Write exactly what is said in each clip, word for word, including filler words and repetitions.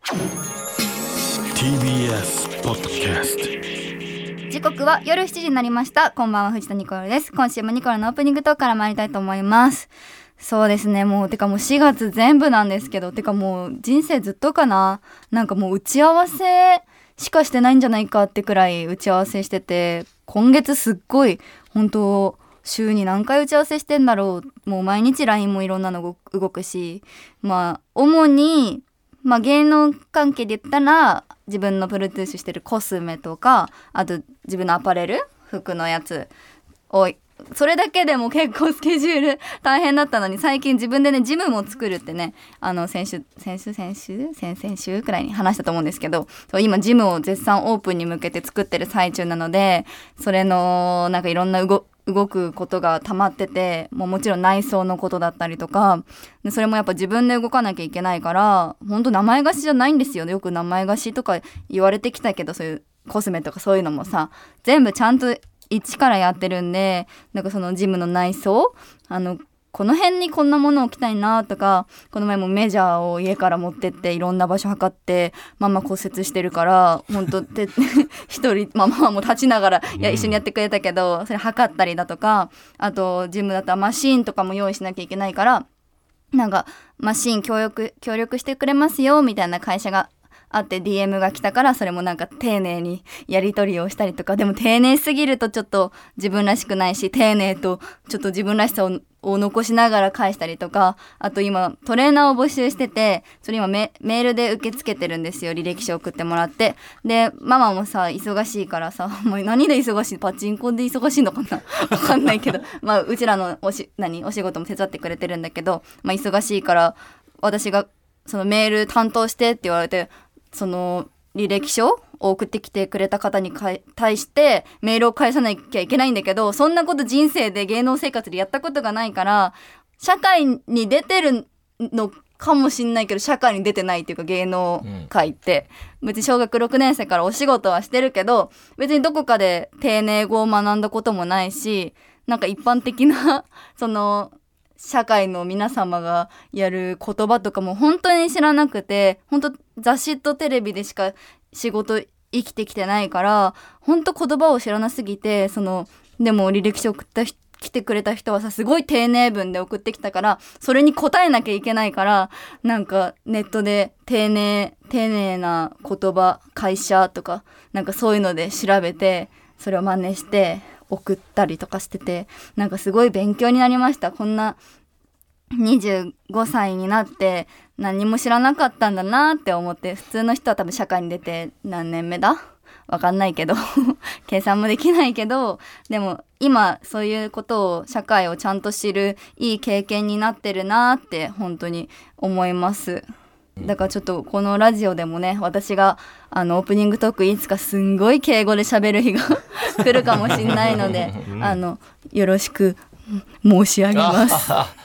ティービーエス ポッドキャスト。 時刻は夜しちじになりました。こんばんは、藤田ニコルです。今週もニコルのオープニングトークから参りたいと思います。そうですね、もうてかもうしがつ全部なんですけど、てかもう人生ずっとかな、なんかもう打ち合わせしかしてないんじゃないかってくらい打ち合わせしてて、今月すっごい本当週に何回打ち合わせしてんだろう。もう毎日 ライン もいろんなの動くし、まあ主にまあ芸能関係で言ったら自分のプロデュースしてるコスメとか、あと自分のアパレル服のやつを、それだけでも結構スケジュール大変だったのに、最近自分でねジムも作るってね、あの先週先週先週先々週くらいに話したと思うんですけど、今ジムを絶賛オープンに向けて作ってる最中なので、それのなんかいろんな動動くことが溜まってて、もうもちろん内装のことだったりとか、それもやっぱ自分で動かなきゃいけないから、本当名前貸しじゃないんですよね。よく名前貸しとか言われてきたけど、そういうコスメとかそういうのもさ、全部ちゃんと一からやってるんで、なんかそのジムの内装、あのこの辺にこんなものを置きたいなとか、この前もメジャーを家から持ってっていろんな場所測って、ママ骨折してるから本当って一人ママも立ちながらいや一緒にやってくれたけど、それ測ったりだとか、あとジムだったらマシーンとかも用意しなきゃいけないから、なんかマシーン協力協力してくれますよみたいな会社があって ディーエム が来たから、それもなんか丁寧にやり取りをしたりとか、でも丁寧すぎるとちょっと自分らしくないし、丁寧とちょっと自分らしさをを残しながら返したりとか、あと今トレーナーを募集してて、それ今 メ, メールで受け付けてるんですよ。履歴書送ってもらって、でママもさ忙しいからさ、もう何で忙しい、パチンコで忙しいのかなわかんないけどまあうちらのおし何お仕事も手伝ってくれてるんだけど、まあ忙しいから私がそのメール担当してって言われて、その履歴書を送ってきてくれた方に対してメールを返さなきゃいけないんだけど、そんなこと人生で芸能生活でやったことがないから、社会に出てるのかもしんないけど社会に出てないっていうか、芸能界って別に小学ろくねん生からお仕事はしてるけど、別にどこかで丁寧語を学んだこともないし、なんか一般的なその社会の皆様がやる言葉とかも本当に知らなくて、本当雑誌とテレビでしか仕事生きてきてないから、本当言葉を知らなすぎて、そのでも履歴書送った来てくれた人はさ、すごい丁寧文で送ってきたから、それに答えなきゃいけないから、なんかネットで丁寧丁寧な言葉会社とかなんかそういうので調べて、それを真似して送ったりとかしてて、なんかすごい勉強になりました。こんなにじゅうごさいになって何も知らなかったんだなって思って、普通の人は多分社会に出て何年目だわかんないけど計算もできないけど、でも今そういうことを社会をちゃんと知るいい経験になってるなって本当に思います。だからちょっとこのラジオでもね、私があのオープニングトークいつかすんごい敬語で喋る日が来るかもしれないのであのよろしく申し上げます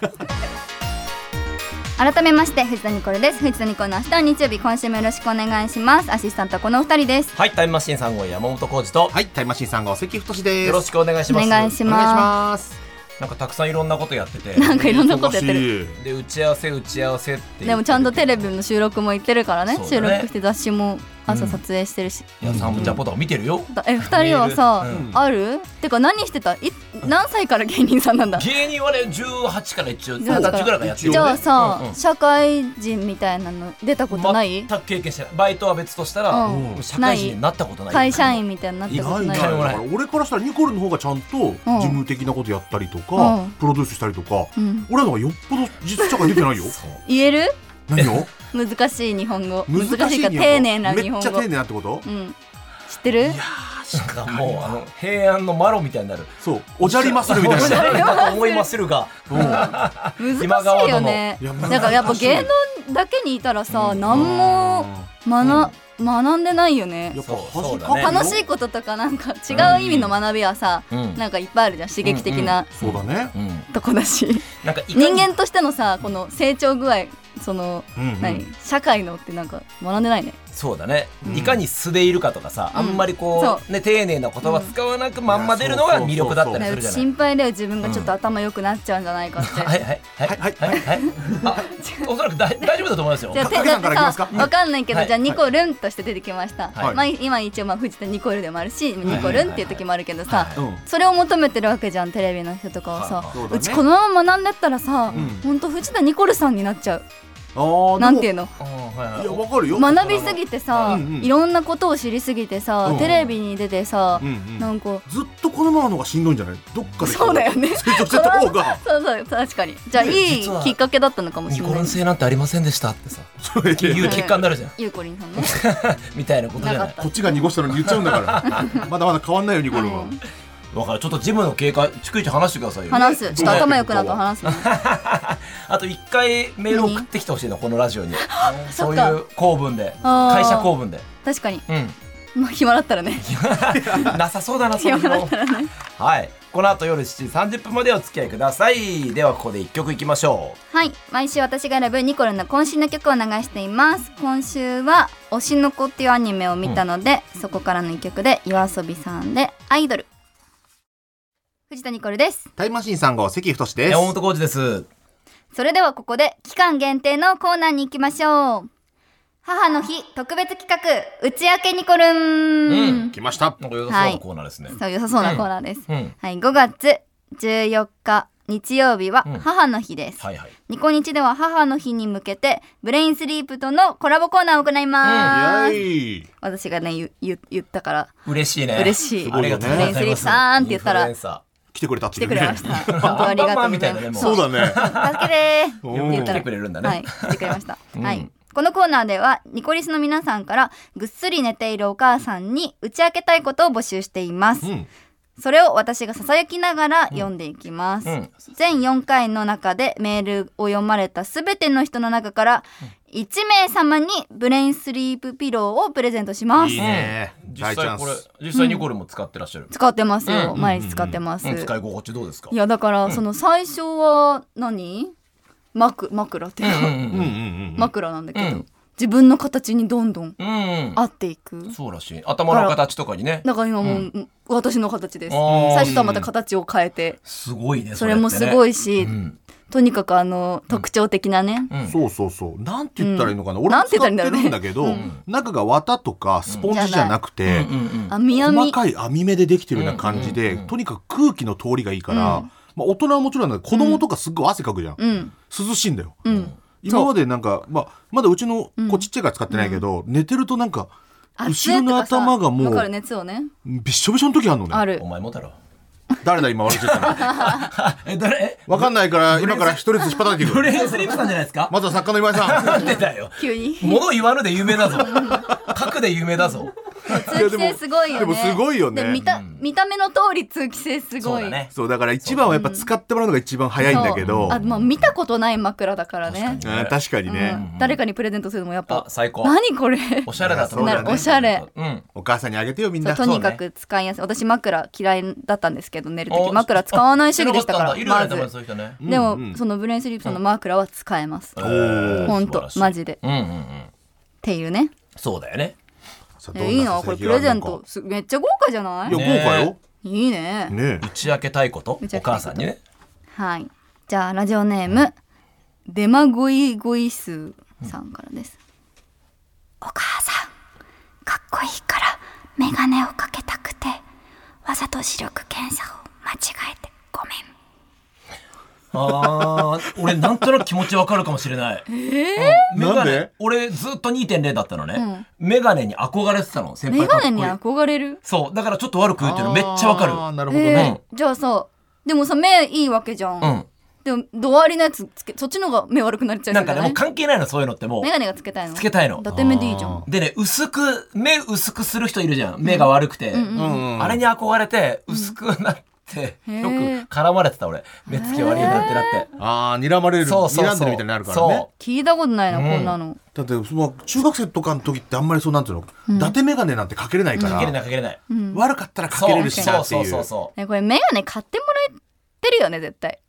改めまして藤田ニコルです。藤田ニコルの明日は日曜日、今週もよろしくお願いします。アシスタントはこのお二人です。 はい、タイムマシーンさん号山本浩二と、 はい、タイムマシーンさん号関太です。 よろしくお願いします。 お願いします。 お願いします。 なんかたくさんいろんなことやってて、 なんかいろんなことやってる。 で打ち合わせ打ち合わせってでもちゃんとテレビの収録も行ってるから ね, ね収録して雑誌も朝撮影してるし、 うん、いやサンジャポとか見てるよ。 えふたりはさ、うん、あるてか何してたい何歳から芸人さんなんだ。 芸人はねじゅうはちから一応にじゅうはちぐらいからやってるよ、ね、 じゃあさ、 うんうん、 社会人みたいなの出たことない？ 全く経験してない。バイトは別としたら、うん、社会人になったことない。 会社員みたいになったことない。 ないないない。俺からしたらニコルの方がちゃんと事務的なことやったりとか、うん、プロデュースしたりとか、うん、俺らの方がよっぽど実社会出てないよ言える？ 何を難しい日本語。難しいか丁寧な日本語。 めっちゃ丁寧なってこと？ うん、知ってる？いやーなんかもうあの平安のマロみたいになる。 そうおじゃりまするみたいなだと思いまするが難しいよね。だからやっぱ芸能だけにいたらさ、うん、何も学、うん、学んでないよね。 やっぱそうだね、 楽しいこととかなんか違う意味の学びはさ、うん、なんかいっぱいあるじゃん。刺激的な、 うんうん、そうだね、 とこだし、 なんか人間としてのさこの成長具合その、 うんうん、 何社会のってなんか学んでないね。 そうだね、 うん、 いかに素でいるかとかさ、 うん、 あんまりこう、ね、丁寧な言葉使わなくまんま出るのが魅力だったりするじゃない。 心配だよ、自分がちょっと頭良くなっちゃうんじゃないかって、うん、 はいはいはいはいはいはい、あ、おそらく大丈夫だと思いますよ。 じゃあ影さんからいきますか。 わかんないけど、 はい、 じゃあニコルンとして出てきました、 はい、 まあ、今一応まあ藤田ニコルでもあるし、ニコルンっていう時もあるけどさ、 はいはいはい、 それを求めてるわけじゃん、テレビの人とかはさ、 はいはい、 うちこのまま学んでったらさ、 うん、 ほんと藤田ニコルさんになっちゃう。 あなんていうの、 いやわかるよ、 学びすぎてさ、 うんうん、 いろんなことを知りすぎてさ、うん、テレビに出てさ、うんうん、なんかずっとこのままのがしんどいんじゃない？どっかでそうだよね、 成長してた方がそうそう確かに。じゃあいいきっかけだったのかもしれない。 ニコルン性なんてありませんでしたってさっていう結果になるじゃんゆうこりんさんねみたいなことじゃない。 こっちが濁したのに言っちゃうんだからまだまだ変わんないよニコルンは、うんわかる。ちょっとジムの経過逐一話してくださいよ。 話す。ちょっと頭良くなったら話す、ね、 あと一回メール送ってきてほしいのこのラジオにそういう公文で、会社公文で。 確かに、 うん、 まあ暇だったらねなさそうだな、それも。 暇だったらね。 はい、この後夜しちじさんじゅっぷんまでお付き合いください。ではここで一曲いきましょう。はい、毎週私が選ぶニコルの渾身の曲を流しています。今週は推しの子っていうアニメを見たので、うん、そこからの一曲でYOASOBIさんでアイドル。藤田ニコルです。 タイムマシーンさん号関太です。 山本浩二です。 それではここで期間限定のコーナーに行きましょう。母の日特別企画打ち明けニコルン、 うん、 来ました。 なんか良さそうなコーナーですね、 はい、そう良さそうなコーナーです、 うんうん、 はい、ごがつじゅうよっか日曜日は母の日です、 うんはいはい、 ニコニチでは母の日に向けてブレインスリープとのコラボコーナーを行います、うん、私がね言、言、言ったから嬉しいね。 嬉しい。 ありがとうございます。 ブレインスリープさんって言ったら来てくれたっていう、 ね、来てくれました本当ありがとうございます。 そうだね助けてー言ったら来てくれるんだね。 はい、来てくれました、 うん、 はい。このコーナーではニコリスの皆さんからぐっすり寝ているお母さんに打ち明けたいことを募集しています、うん、それを私がささやきながら読んでいきます、うん、全よんかいの中でメールを読まれたすべての人の中からいちめい様にブレインスリープピローをプレゼントします。 いいね、 うん、実際これ実際ニコルも使ってらっしゃる、 うん、使ってますよ、 うん、 毎日使ってます、 うんうん、使い心地どうですか？ いやだからその最初は何枕枕っていうか、うんうんうん、枕なんだけど、うん、自分の形にどんどん合っていく、 うんうん、そうらしい。頭の形とかにね。 だから今もう、うん、私の形です。最初とはまた形を変えて、 すごいね。 それもすごいし、うん、とにかくあの特徴的なね、 うん、そうそうそう、なんて言ったらいいのかな、うん、俺も使ってるんだけど、ね、中が綿とかスポンジじゃなくて、 うん、細かい網目でできてるような感じで、うん、とにかく空気の通りがいいから、うん、まあ、大人はもちろんなんだけど子供とかすっごい汗かくじゃん、うん、涼しいんだよ、うん、今までなんか、まあ、まだうちの子ちっちゃいから使ってないけど、うん、寝てるとなんか後ろの頭がもう熱をねびっしょびしょの時あるのね。 ある。 お前もだろ。 誰だ今笑っちゃったのえ誰わかんないから今から一人ずつ引っ張っていく。 ブレインスリープさんじゃないですか。 まずは作家の今井さん。 なんでだよ。 急に物言わぬで有名だぞ。書くで有名だぞ。 通気性すごいよね。 でもすごいよね。 見た、見た目の通り通気性すごい。 そうだね。 そうだから一番はやっぱ使ってもらうのが一番早いんだけど。 あ、まあ見たことない枕だからね。 確かにね。確かにね、 うん、誰かにプレゼントするのもやっぱ最高。 何これ。 おしゃれだと思う、 ね。おしゃれ、 うん。 お母さんにあげてよみんな。 とにかく使いやすい。私枕嫌いだったんですけど寝るとき枕使わない主義でしたから。まず。でも、うんうん、そのブレインスリープさんの枕は使えます。本当マジで。うんうんうん。っていうね。 そうだよね。 えいいなこれプレゼントめっちゃ豪華じゃない？ いや豪華よ。 いいね。 ね打ち明けたいことお母さんにね。 はい。じゃあラジオネームデマゴイゴイスーさんからです。お母さんかっこいいからメガネをかけたくてわざと視力検査を間違えてごめん。 あー俺なんとなく気持ちわかるかもしれない。 えーうん、メガネなんで俺ずっと にてんれい だったのね、うん、メガネに憧れてたの。先輩メガネに憧れる。 そうだからちょっと悪く言うっていうのめっちゃわかる。 あなるほどね、 えー、じゃあさでもさ目いいわけじゃん、うん、でも度割りのやつつけそっちの方が目悪くなっちゃうじゃない。 なんかねもう関係ないのそういうのってもうメガネがつけたいのつけたいの。 伊達目でいいじゃん。 でね薄く目薄くする人いるじゃん目が悪くて、うんうんうん、あれに憧れて薄くなって、うん、よく絡まれてた俺目つき悪いなってなってああ睨まれるそうそうそう睨んでるみたいになるからね。 聞いたことないな、うん、こんなの。 だってその中学生とかの時ってあんまりそうなんていうの、うん、伊達メガネなんてかけれないから、 かけれないかけれない、 うん、悪かったらかけれるしなっていう。 ね、これメガネ買ってもらえてるよね絶対。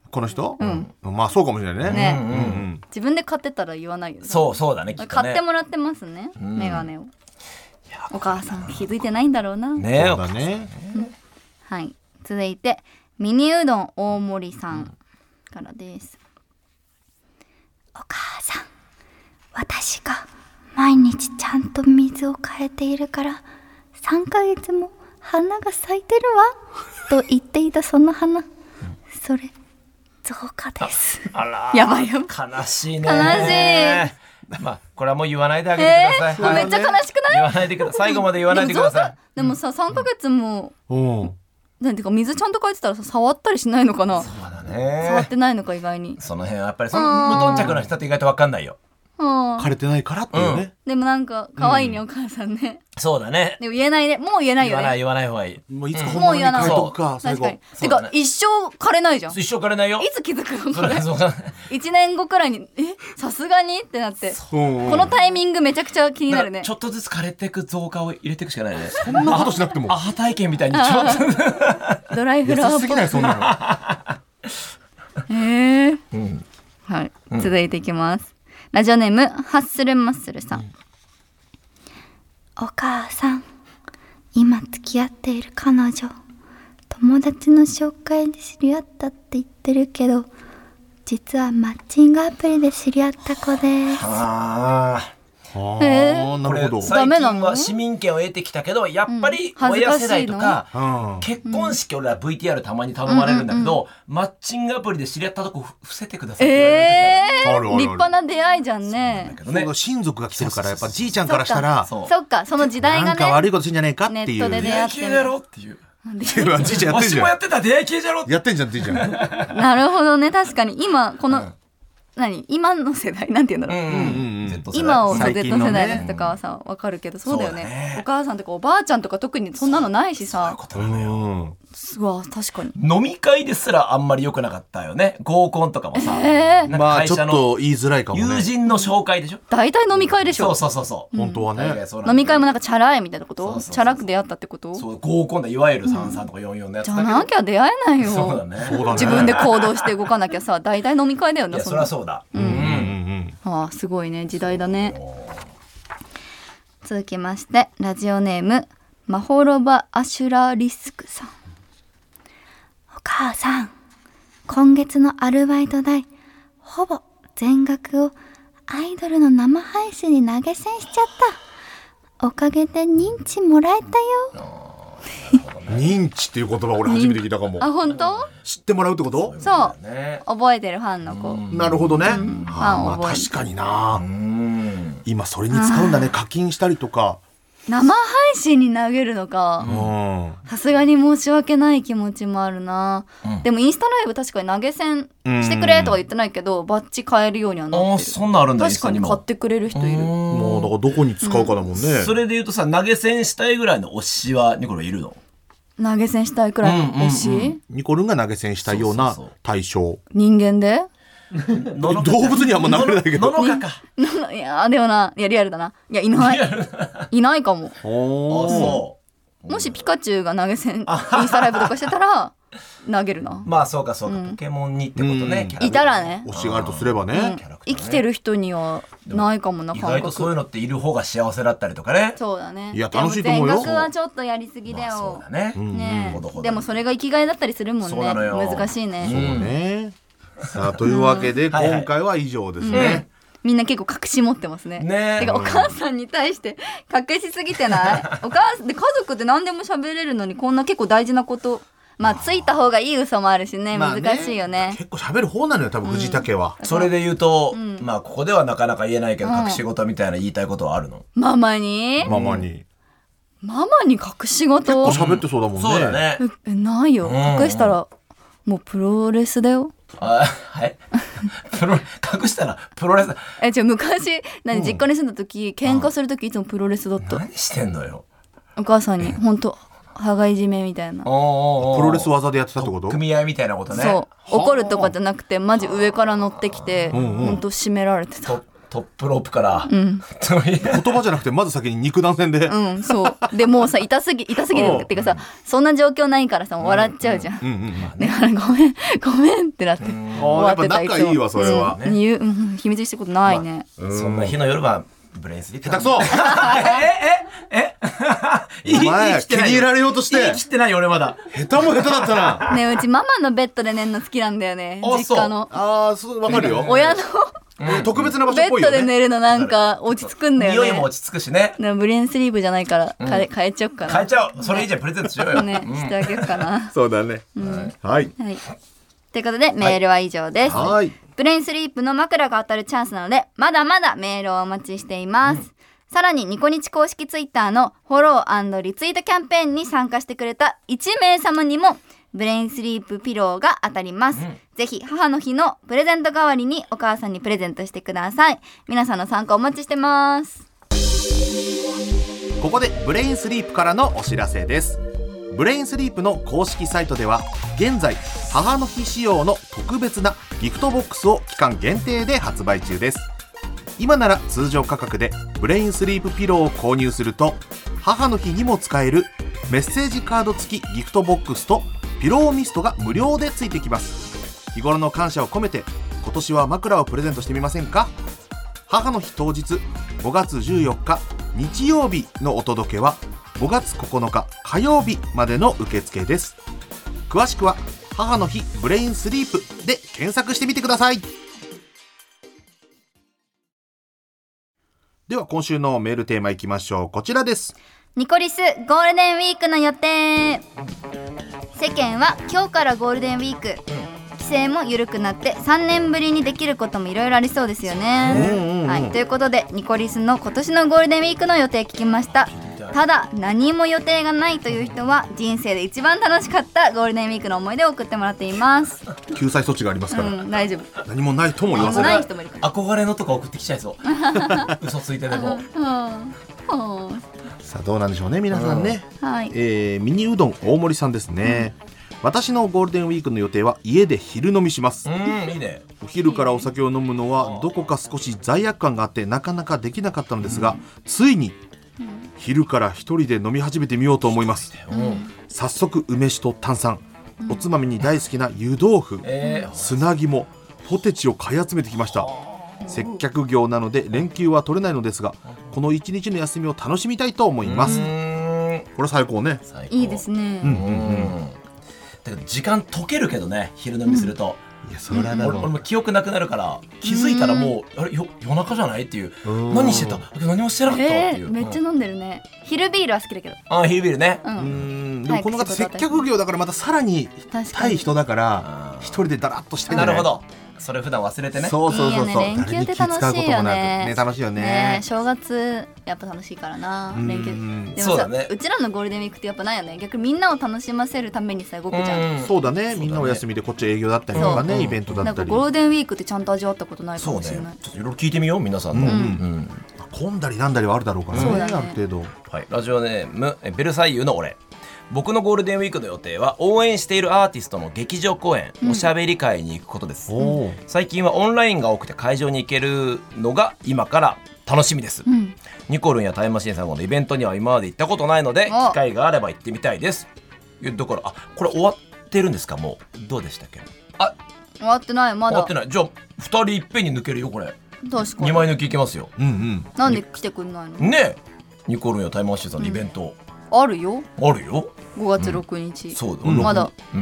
この人、うん、まあそうかもしれないね。 ね、 うんうん、 自分で買ってたら言わないよね。 そうそうだね、きっとね。 買ってもらってますね、うん、メガネを。お母さん気づいてないんだろうな。 ね、 そうだね。 はい、続いてミニうどん大森さんからです。お母さん、私が毎日ちゃんと水を変えているからさんかげつも花が咲いてるわと言っていたその花、それ造花です。 あらやばいよ、 悲しいね。 悲しい。 まあこれはもう言わないであげてください、 えーはい、めっちゃ悲しくない？ 言わないでください。最後まで言わないでください。 でもさ、さんかげつも、 うん、 なんていうか水ちゃんと変えてたらさ、触ったりしないのかな。 そうだね、 触ってないのか意外に。 その辺はやっぱりその無頓着な人って意外と分かんないよ。 枯れてないからっていうね、うん、 でもなんか可愛いね、うん、お母さんね。 そうだね。 でも言えないね、もう言えないよね。 言わない言わない方がいい。 もういつか本物に変えとくか、最後。 確かに。てか、ね、一生枯れないじゃん。 一生枯れないよ。 いつ気づくのこれ。一年後くらいに、え、さすがにってなって、このタイミングめちゃくちゃ気になるね。 ちょっとずつ枯れていく増加を入れていくしかないね。 そんなことしなくても。 アハ体験みたいにちょっと。ドライフラワーっぽい。 すぎないそんなの。へえ。うん、はい、うん、続いていきます。ラジオネームハッスルマッスルさん、うん、お母さん、今付き合っている彼女、友達の紹介で知り合ったって言ってるけど、実はマッチングアプリで知り合った子です。あーえー、なるほど。 最近は市民権を得てきたけど、やっぱり親世代とか、うん、結婚式、俺ら ブイティーアール たまに頼まれるんだけど、うんうんうん、マッチングアプリで知り合ったとこ伏せてくださいって言われる時、 えー、立派な出会いじゃんね。 そうだ、親族が来てるから、やっぱじいちゃんからしたら、 そっか、その時代がね、 なんか悪いことしてんじゃねえかっていう。 ネットで出会って出会い系だろっていう。 じいちゃんやってんじゃん。 わしもやってた出会い系じゃろ。 やってんじゃん、じいちゃん。 なるほどね、確かに今この、うん、何今の世代なんて言うんだろう、うんうんうん、今を Z 世代の人とかはさ分かるけど、そうだよ ね, ねお母さんとかおばあちゃんとか特にそんなのないしさ。 そういうことなのよ。 うわ、確かに飲み会ですらあんまり良くなかったよね。合コンとかもさ、 えー、 なんか会社のまあちょっと言いづらいかもね。 友人の紹介でしょ。 大体飲み会でしょ。 そうそうそうそう、 うん、本当はね。 飲み会もなんかチャラいみたいなこと。そうそうそうそう、チャラく出会ったってこと。 そう、合コンだ、いわゆるさんさんとかよんよんのやつだけど、 じゃなきゃ出会えないよ。 そうだね、そうだね。 自分で行動して動かなきゃさ、大体飲み会だよね。 いや、そりゃそうだ。うん、うんうんうん、ああ、すごいね、時代だね。続きましてラジオネームマホロバアシュラリスクさん、お母さん、今月のアルバイト代ほぼ全額をアイドルの生配信に投げ銭しちゃった。おかげで認知もらえたよ。 認知っていう言葉俺初めて聞いたかも。 あ、本当？ 知ってもらうってこと？ そう、覚えてるファンの子。 なるほどね、うん、 はあ、 まあ、確かにな。うん今それに使うんだね。課金したりとか生配信に投げるのか。さすがに申し訳ない気持ちもあるな、うん、でもインスタライブ確かに投げ銭してくれとは言ってないけど、バッジ買えるようにはなってる。 あ、そんなあるんだ。 確かに買ってくれる人いる。 もうだからどこに使うかだもんね、うん、 それで言うとさ、投げ銭したいぐらいの推しはニコルいるの？ 投げ銭したいくらいの推し、うんうんうん、 ニコルンが投げ銭したいような対象。そうそうそう、 人間で動物にはあんま投げれないけど。 ののかか。 いやでもな、いやリアルだな。いやいないいないかも。 おそう。 もしピカチュウが投げ銭インスタライブとかしてたら投げるな。 まあそうかそうか、うん、ポケモンにってことね、 うん、いたらね、 推しがあるとすればね、うん、 生きてる人にはないかもな。 意外とそういうのっている方が幸せだったりとかね。 そうだね。 いや楽しいと思うよ。 全額はちょっとやりすぎだよ、まあ、 そうだね、 ね、うんうん、でもそれが生きがいだったりするもんね。 そうなのよ。 難しいね。 そうね。さあというわけで、うん、今回は以上ですね、はいはい、うん、 みんな結構隠し持ってますね。 ねてかお母さんに対して隠しすぎてないお母さんで家族って何でも喋れるのに、こんな結構大事なこと、まあついた方がいい嘘もあるしね、難しいよね。 まあ、ね結構喋る方なのよ多分藤竹は、 うん、それで言うと、うん、まあここではなかなか言えないけど、うん、隠し事みたいな言いたいことはあるの？ ママにママにママに隠し事結構喋ってそうだもんね。 そうだね。 えないよ、隠したらもうプロレスだよ。 あ、はいプロ隠したらプロレス。 え、違う、昔何、実家に住んだ時、喧嘩する時いつもプロレスだった。 何してんのよ。 お母さんに本当羽がいじめみたいな。プロレス技でやってたってこと？ 組合みたいなことね。 そう、怒るとかじゃなくてマジ上から乗ってきて、うんうん、本当締められてた。 トップロープから、 うん、 言葉じゃなくてまず先に肉弾戦で、 うん、そうでもうさ痛すぎ痛すぎるっていうかさ、そんな状況ないからさ笑っちゃうじゃん、うんうんうんうん、だからごめんごめんってなって終わってた。 やっぱ仲いいわそれは、 うんね、うん、秘密したことないね、 まあ、そんな日の夜はブレインスリープ下手くそええええお前気に入られようとして言い切ってないよ俺まだ下手も下手だったなね、うちママのベッドで寝るの好きなんだよね、実家の。 ああそうわかるよ。 親のうん、特別な場所っぽいよね。 ベッドで寝るのなんか落ち着くんだよね。 匂いも落ち着くしね。 ブレインスリープじゃないから変え、うん、変えちゃおうかな。 変えちゃおう。それいいじゃん、プレゼントしようよ。 ね、してあげようかな。 そうだね、うん、はい、 はい、ということでメールは以上です、 はい、 ブレインスリープの枕が当たるチャンスなのでまだまだメールをお待ちしています、うん、さらにニコニチ公式ツイッターのフォロー&リツイートキャンペーンに参加してくれたいちめいさまにもブレインスリープピローが当たります、うん、ぜひ母の日のプレゼント代わりにお母さんにプレゼントしてください。皆さんの参加お待ちしてます。 ここでブレインスリープからのお知らせです。ブレインスリープの公式サイトでは現在母の日仕様の特別なギフトボックスを期間限定で発売中です。今なら通常価格でブレインスリープピローを購入すると母の日にも使えるメッセージカード付きギフトボックスとピローミストが無料でついてきます。日頃の感謝を込めて今年は枕をプレゼントしてみませんか。母の日当日ごがつじゅうよっか日曜日のお届けはごがつここのか火曜日までの受付です。詳しくは母の日ブレインスリープで検索してみてください。では今週のメールテーマいきましょう。こちらです。 ニコリスゴールデンウィークの予定。世間は今日からゴールデンウィーク、規制も緩くなってさんねんぶりにできることもいろいろありそうですよね、うんうんうん、はい、ということでニコリスの今年のゴールデンウィークの予定聞きました。ただ何も予定がないという人は人生で一番楽しかったゴールデンウィークの思い出を送ってもらっています。 救済措置がありますから、 うん、大丈夫。 何もないとも言わせない。 憧れのとか送ってきちゃいそう嘘ついてでも、 うんうん、 さあどうなんでしょうね皆さんね、 うん、はい、 えー、ミニうどん大森さんですね、うん、私のゴールデンウィークの予定は家で昼飲みします。 うん、いいね。 お昼からお酒を飲むのはどこか少し罪悪感があってなかなかできなかったのですが、うん、ついに昼から一人で飲み始めてみようと思います、うん、早速梅酒と炭酸、うん、おつまみに大好きな湯豆腐、えー、砂肝、ポテチを買い集めてきました。接客業なので連休は取れないのですがこの一日の休みを楽しみたいと思います。これ最高ね。 最高いいですね、 うんうんうん、だから時間解けるけどね昼飲みすると、うん、いやそれは俺も記憶なくなるから気づいたらもうあれよ夜中じゃないっていう何してた何もしてなかったっていう、 えー、めっちゃ飲んでるね。昼ビールは好きだけど。 あ昼ビールね、 うん、 うんでもこの方接客業だからまたさらに対人だから一人でダラッとしてるね。 なるほど。それ普段忘れてね。 そうそうそうそう。 いいよね、連休って楽しいよね。 ね楽しいよね。 ね正月やっぱ楽しいからな連休。でもさ、ね、うちらのゴールデンウィークってやっぱないよね。逆にみんなを楽しませるためにさ動くじゃん。 そうだね。みんなお休みでこっち営業だったりとかねイベントだったり。 なんかゴールデンウィークってちゃんと味わったことないかもしれない。 そうね。ちょっといろいろ聞いてみよう皆さんの。うんうん、 混んだりなんだりはあるだろうからね。 そうだねある程度。 はい。ラジオネームベルサイユの俺。僕のゴールデンウィークの予定は応援しているアーティストの劇場公演、うん、おしゃべり会に行くことです、うん、最近はオンラインが多くて会場に行けるのが今から楽しみです、うん、ニコルンやタイムマシーンさんのイベントには今まで行ったことないので機会があれば行ってみたいです。だからあこれ終わってるんですか。もうどうでしたっけ。あ終わってないまだ終わってない。じゃあふたりいっぺんに抜けるよこれ。 確かににまい抜きいけますよ、うんうん、 なんで来てくんないのね。ニコルンやタイムマシーンさんのイベント、 うん、あるよあるよごがつろくにち、うん、 そうだ、 うん、まだ、うん、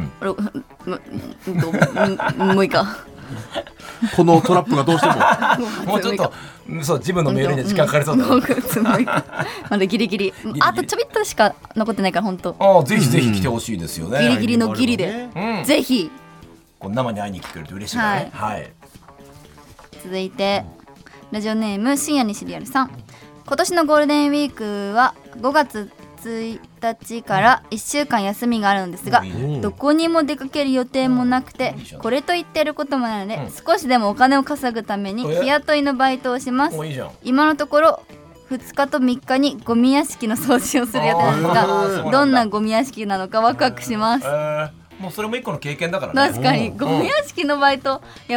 むいかこのトラップがどうしてももうちょっとそう自分のメールに時間かかりそうだ、うん、 まだギリギリあとちょびっとしか残ってないから本当あぜひぜひ来てほしいですよね、 うん、ギリギリのギリで、うん、ぜひこう生に会いに来てくれると嬉しいね、はいはい、 続いてラジオネーム深夜にシリアルさん。今年のゴールデンウィークはごがつついたちからいっしゅうかん休みがあるのですが、どこにも出かける予定もなくてこれと言ってることもないので、うん、少しでもお金を稼ぐために日雇いのバイトをします。 いい今のところふつかとみっかにゴミ屋敷の掃除をする予定なんですがどんなゴミ屋敷なのかワクワクします。 えー、もうそれも一個の経験だからね。 確かにゴミ屋敷のバイトやっぱ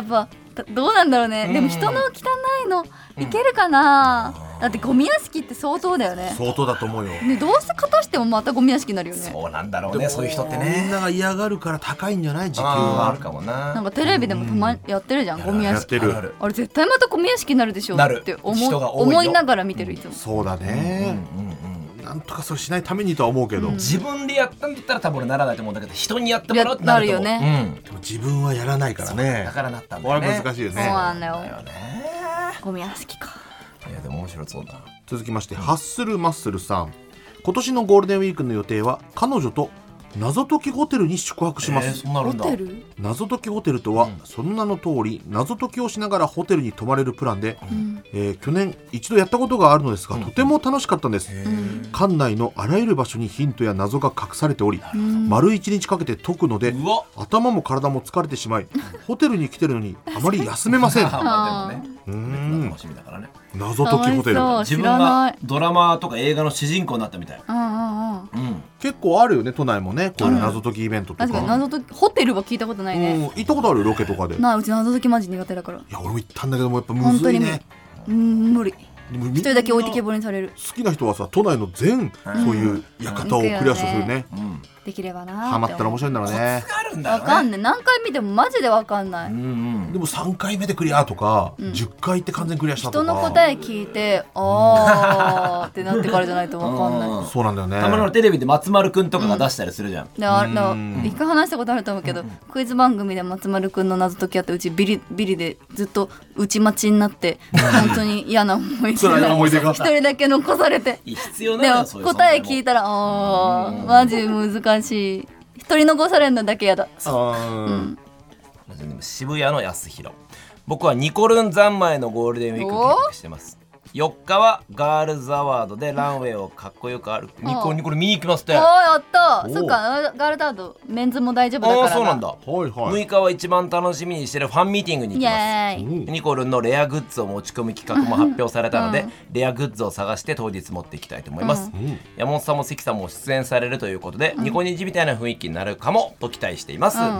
どうなんだろうね、でも人の汚いのいけるかな、うん、だってゴミ屋敷って相当だよね。 相当だと思うよ、 ね、どうせ片してもまたゴミ屋敷になるよね。 そうなんだろうね、そういう人ってね。 みんなが嫌がるから高いんじゃない、時給あは。 あるかもな。 なんかテレビでもたまにやってるじゃん、ゴミ屋敷。 やってる。 あるあれ絶対またゴミ屋敷になるでしょって思人が多いよ思いながら見てるいつも。 そうだね、うんうんうん、なんとかそれしないためにとは思うけど、うん、 自分でやったんだったら多分俺ならないと思うんだけど、人にやってもらうってなるとなるよね、 うん、 でも自分はやらないからね。 だからなったんだよね。 これは難しいですね。 そうなんだよ、 だよね。 ゴミ屋敷か。 いやでも面白そうだ。 続きまして、ハッスルマッスルさん、今年のゴールデンウィークの予定は彼女と謎解きホテルに宿泊します、えー、 そんなるんだ。 ホテル？ 謎解きホテルとは、うん、その名の通り謎解きをしながらホテルに泊まれるプランで、うんえー、去年一度やったことがあるのですが、うん、とても楽しかったんです、うん、館内のあらゆる場所にヒントや謎が隠されており、うん、丸一日かけて解くので頭も体も疲れてしまいホテルに来てるのにあまり休めません。 まあでもね、 うん楽しみだからね。 謎解きホテル、 自分がドラマとか映画の主人公になったみたい。 うんうんうんうん結構あるよね、都内もね、こういう謎解きイベントとか。 確かに謎解きホテルは聞いたことないね。 うん行ったことある、ロケとかで。 なあ、うち謎解きマジ苦手だから。いや俺も行ったんだけどもやっぱむずいね。 うん無理。一人だけ置いてけぼりにされる。 好きな人はさ、都内の全そういう館をクリアするね、うん、 できればな。 ハマったら面白いんだろうね。 わかんない、何回見てもマジでわかんない、うんうん、でもさんかいめでクリアとか、うん、じゅっかいって完全クリアしたとか、 人の答え聞いてあーってなってからじゃないとわかんないそうなんだよね。 たまにテレビで松丸くんとかが出したりするじゃん、 うん、であれ一回話したことあると思うけど、うん、クイズ番組で松丸くんの謎解きやってうちビリビリでずっと内待ちになって本当に嫌な思い出が一人だけ残されて必要なでも答え聞いたらあーマジ難しい。一人残されるのだけやだ。あ、うん、 渋谷の安弘、僕はニコルン三昧のゴールデンウィーク計画してます。よっかはガールズアワードでランウェイをかっこよく歩くニコニコル見に行きますって。 おーやった。そっかガールズアワードメンズも大丈夫だからな。 あそうなんだ、 はいはい、 むいかは一番楽しみにしてるファンミーティングに行きます。ニコルンのレアグッズを持ち込み企画も発表されたので、うん、レアグッズを探して当日持っていきたいと思います、うん、山本さんも関さんも出演されるということで、うん、ニコニジみたいな雰囲気になるかもと期待しています、うん、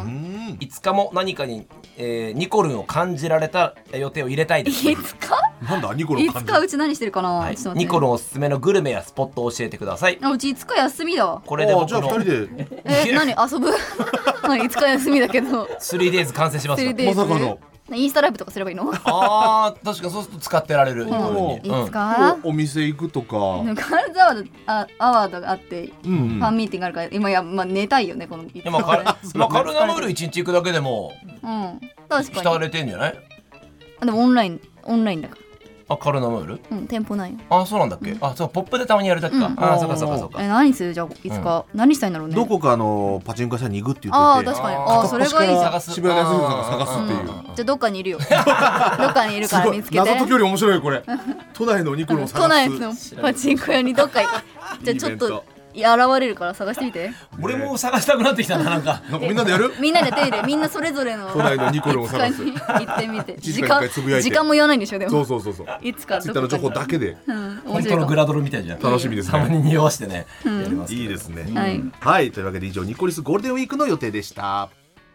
いつかも何かに、えー、ニコルンを感じられた予定を入れたいです。 いつかなんだニコルンいつかうち何してるかな、はい、 ニコルンおすすめのグルメやスポットを教えてください。 うちいつか休みだわ。 これで僕のじゃあふたりでえ何遊ぶいつか休みだけどスリーデイズ 完成しますか。 まさかのインスタライブとかすればいいの。 あー確かそうすると使ってられる、うん、 いつか、 うん、お店行くとかガールズアワードあアワードがあって、うんうん、ファンミーティングあるから今や、まあ、寝たいよねこので、まあ、カルまあ、カルナムールいちにち行くだけでもうん確かに浸れてんじゃない。 でもオンラインオンラインだからあカルナムールうん店舗ないよ。 あそうなんだっけ、うん、あそうポップでたまにやるだけか、うん、あそうかそうかそうか。 え何するじゃあいつか、うん、何したいんだろうね。 どこかのパチンコ屋さんに行くって言っててあ確かにあそれがいい。 探す渋谷のやつ探すっていう、うん、 じゃあどっかにいるよどっかにいるから見つけて。 謎解きより面白いよこれ都内のニコルを探す都内のパチンコ屋にどっかじゃあちょっと現れるから探してみて。 俺も探したくなってきたななんかなんかみんなでやるみんなで手入れみんなそれぞれの都内のニコルを探す行ってみて時間時間も言わないんでしょでも。 そうそうそうそういつかツイッターの情報だけで、 うん、 本当のグラドルみたいじゃん。 楽しみですね。 たまに匂わしてね、 うん、 やりますいいですね、 はい、 はい、というわけで以上ニコリスゴールデンウィークの予定でした。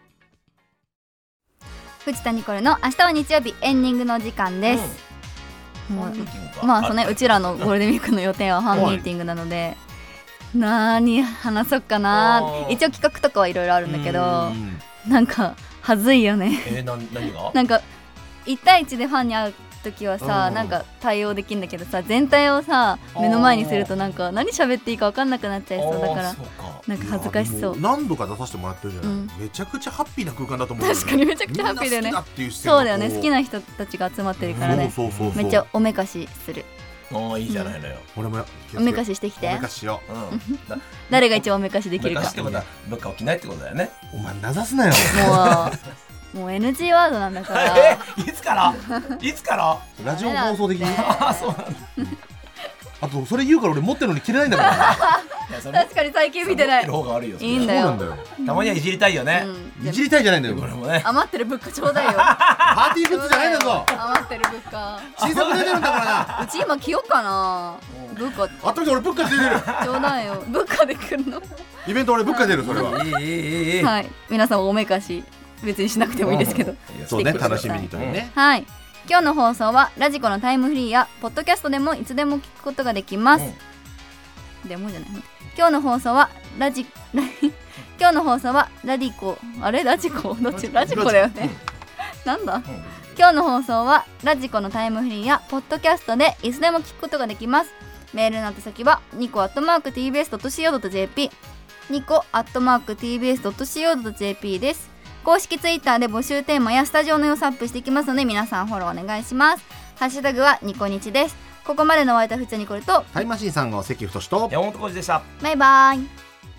藤田ニコルの明日は日曜日エンディングの時間です、うん、もうまあそうねうちらのゴールデンウィークの予定はファンミーティングなので何話そうかな。一応企画とかはいろいろあるんだけどなんかはずいよね。 えー、な何がなんかいち対いちでファンに会う時はさなんか対応できるんだけどさ全体をさ目の前にするとなんか何喋っていいか分かんなくなっちゃいそうだからなんか恥ずかしそう。 何度か出させてもらってるじゃない、うん、めちゃくちゃハッピーな空間だと思う、ね、 確かにめちゃくちゃハッピーだよね。そうだよね好きな人たちが集まってるからね。 そうそうそうそうめっちゃおめかしする。 ああいいじゃないのよ、 うん、俺もおめかししてきて。 おめかししよう、うん、 誰が一番おめかしできるか。 おめかしってことはどっか起きないってことだよね。 お前名指すなよもうもう エヌジー ワードなんだからえいつからいつからラジオ放送的にあそうなんだあとそれ言うから俺持ってるのに着れないんだから確かに最近見てない。いいんだよ。 たまにはいじりたいよね、 うん、いじりたいじゃないんだよこれもね。 余ってる物価ちょうだいよパーティーグッズじゃないんだぞ。 余ってる物価新作出てるんだからな。 うち今着ようかな物価。 あったみたい俺物価出てるちょうだいよ物価で来るのイベント俺物価出るそれは。 いいいいいいはい皆さんおめかし別にしなくてもいいですけど、 そうね、楽しみにというね、 はい。今日の放送はラジコのタイムフリーやポッドキャストでもいつでも聞くことができます、うん、でもじゃない今日の放送はラジ今日の放送はラディコあれラジコどっちラジコだよねなんだ、うん、今日の放送はラジコのタイムフリーやポッドキャストでいつでも聞くことができます。メールの宛先はニコアットマーク ティービーエスドットシーオードットジェーピー ニコアットマーク ティービーエスドットシーオードットジェーピー です。公式ツイッターで募集テーマやスタジオの様子アップしていきますので皆さんフォローお願いします。ハッシュタグはニコニチです。ここまでのお相手は藤田ニコルとタイムマシーンさんの関太と山本浩二でした。 バイバイ。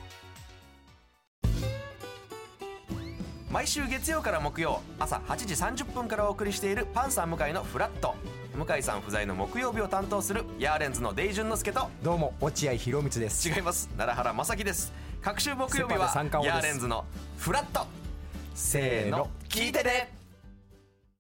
毎週月曜から木曜朝はちじさんじゅっぷんからお送りしているパンサー向井のフラット。向井さん不在の木曜日を担当するヤーレンズのデイジュンの之介と、 どうも落合博満です。 違います、奈良原正樹です。各週木曜日はヤーレンズのフラット。せーの聞いてね。